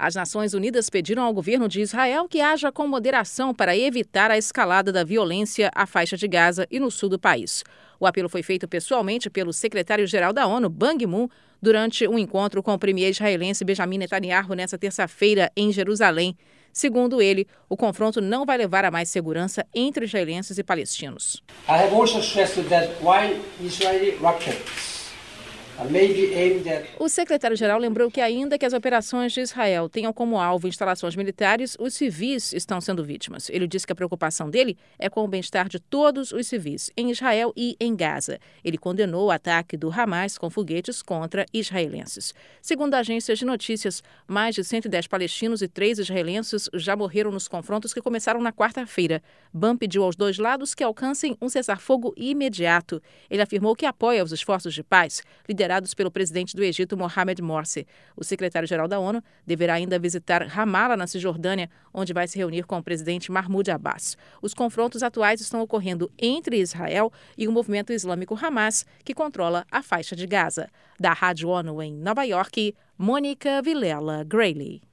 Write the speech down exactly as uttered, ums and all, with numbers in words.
As Nações Unidas pediram ao governo de Israel que haja com moderação para evitar a escalada da violência à faixa de Gaza e no sul do país. O apelo foi feito pessoalmente pelo secretário-geral da ONU, Ban Ki-moon, durante um encontro com o premier israelense Benjamin Netanyahu nesta terça-feira em Jerusalém. Segundo ele, o confronto não vai levar a mais segurança entre israelenses e palestinos. I have also stressed that while Israeli rockets O secretário-geral lembrou que, ainda que as operações de Israel tenham como alvo instalações militares, os civis estão sendo vítimas. Ele disse que a preocupação dele é com o bem-estar de todos os civis, em Israel e em Gaza. Ele condenou o ataque do Hamas com foguetes contra israelenses. Segundo agências de notícias, mais de cento e dez palestinos e três israelenses já morreram nos confrontos que começaram na quarta-feira. Ban pediu aos dois lados que alcancem um cessar-fogo imediato. Ele afirmou que apoia os esforços de paz liderados pelo presidente do Egito, Mohamed Morsi. O secretário-geral da ONU deverá ainda visitar Ramala, na Cisjordânia, onde vai se reunir com o presidente Mahmoud Abbas. Os confrontos atuais estão ocorrendo entre Israel e o movimento islâmico Hamas, que controla a faixa de Gaza. Da Rádio ONU em Nova York, Mônica Vilela Grayley.